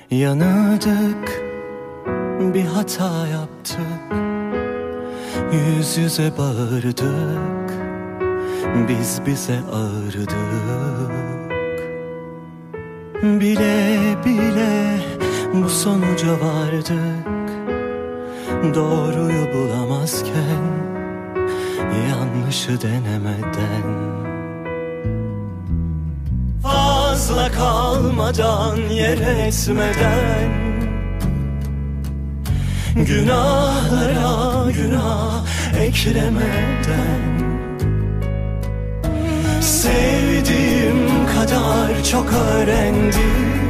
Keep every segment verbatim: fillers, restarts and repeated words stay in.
Yanıldık, bir hata yaptık, yüz yüze bağırdık, biz bize ağırdık. Bile bile bu sonuca vardık, doğruyu bulamazken, yanlışı denemeden. Fazla kalmadan, yer etmeden, günahlara günah eklemeden, sevdiğim kadar çok öğrendim,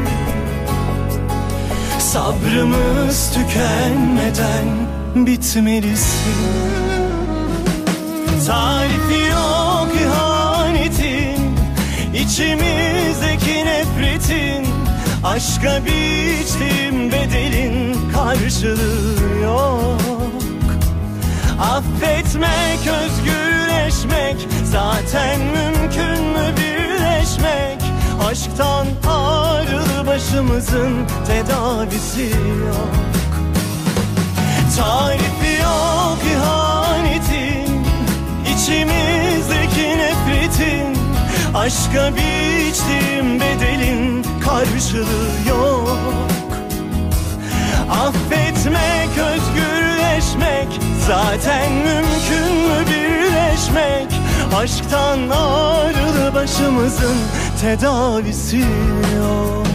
sabrımız tükenmeden bitmelisin. Tarifi yok ihanetin, İçimizdeki nefretin, aşka biçtiğim bedelin karşılığı yok. Affetmek, özgürleşmek, zaten mümkün mü birleşmek? Aşktan ağrılı başımızın tedavisi yok. Tarifi yok ihanetin, içimizdeki nefretin, aşka biçtiğim bedelin karşılığı yok. Affetmek, özgürleşmek, zaten mümkün mü birleşmek? Aşktan ağrılı başımızın tedavisi yok.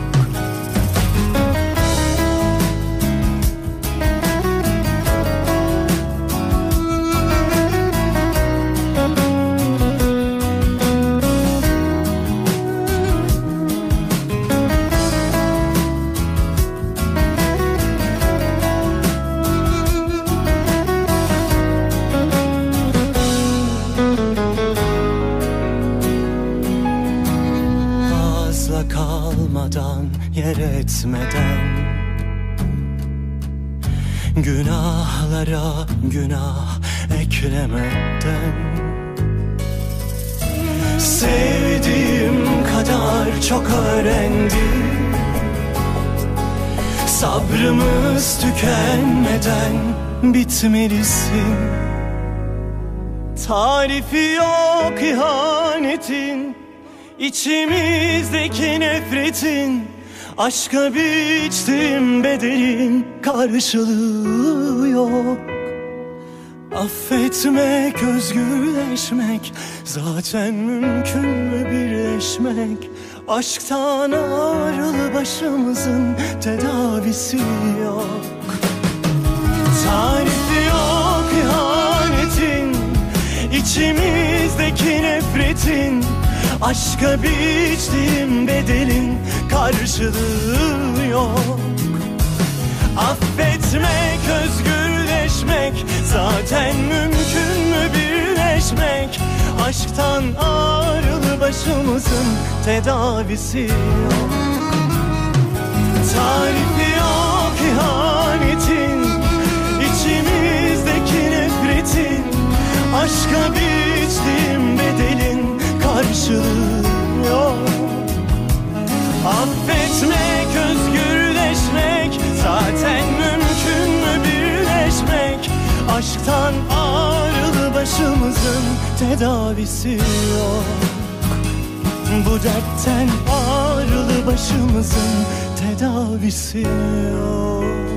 Kalmadan, yer etmeden, günahlara günah eklemeden, sevdiğim kadar çok öğrendim, sabrımız tükenmeden bitmelisin. Tarifi yok ihanetin, İçimizdeki nefretin, aşka biçtiğim bedelin karşılığı yok. Affetmek, özgürleşmek, zaten mümkün mü birleşmek? Aşktan ağrılı başımızın tedavisi yok. Tarifi yok ihanetin, içimizdeki nefretin, aşka biçtiğim bedelin karşılığı yok. Affetmek, özgürleşmek, zaten mümkün mü birleşmek? Aşktan ağrılı başımızın tedavisi yok. Tarifi yok ihanetin, içimizdeki nefretin, aşka biçtiğim bedelin karşılığı yok. Affetmek, özgürleşmek, zaten mümkün mü birleşmek? Aşktan ağrılı başımızın tedavisi yok. Bu dertten ağrılı başımızın tedavisi yok.